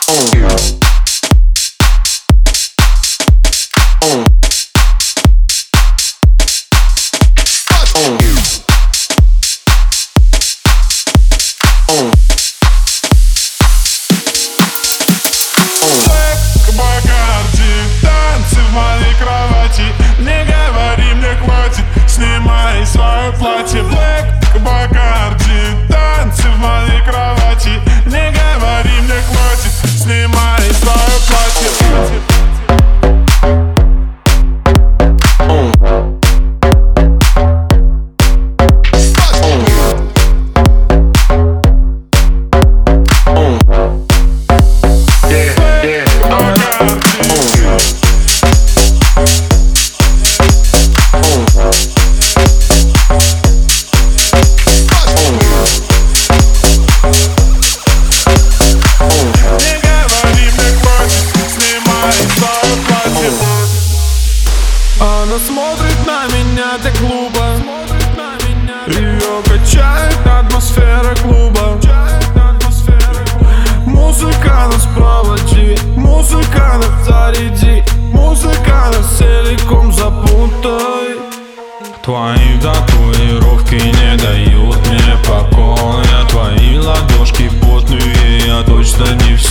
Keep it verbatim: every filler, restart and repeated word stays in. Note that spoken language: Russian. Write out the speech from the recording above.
Свое платье Black Bacardi, танцы в моей кровати. Не говори, мне хватит, снимай свое платье. Она смотрит на меня так глупо, ее качает атмосфера клуба. Музыка нас проводи, музыка нас заряди, музыка нас целиком запутай. Твои татуировки не дают мне покоя, твои ладошки потные, я точно не все.